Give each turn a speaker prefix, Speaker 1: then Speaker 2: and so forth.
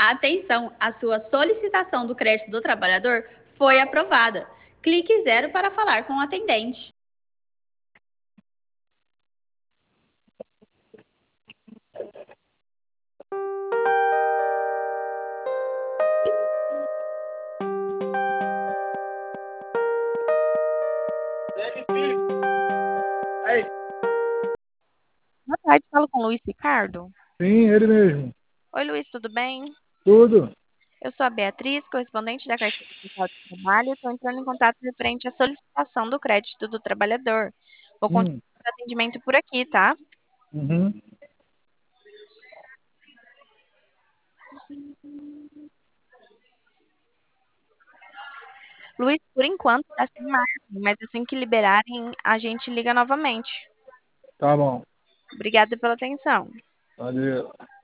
Speaker 1: Atenção, a sua solicitação do crédito do trabalhador foi aprovada. Clique zero para falar com o atendente.
Speaker 2: Boa tarde, falo com o Luiz Ricardo.
Speaker 3: Sim, ele mesmo.
Speaker 2: Oi, Luiz, tudo bem?
Speaker 3: Tudo.
Speaker 2: Eu sou a Beatriz, correspondente da Carteira Postal de Trabalho. Estou entrando em contato referente à solicitação do crédito do trabalhador. Vou continuar
Speaker 3: Hum,
Speaker 2: o atendimento por aqui, tá?
Speaker 3: uhum.
Speaker 2: Luiz, por enquanto está sem margem, mas assim que liberarem, a gente liga novamente.
Speaker 3: Tá bom.
Speaker 2: Obrigada pela atenção.
Speaker 3: Valeu.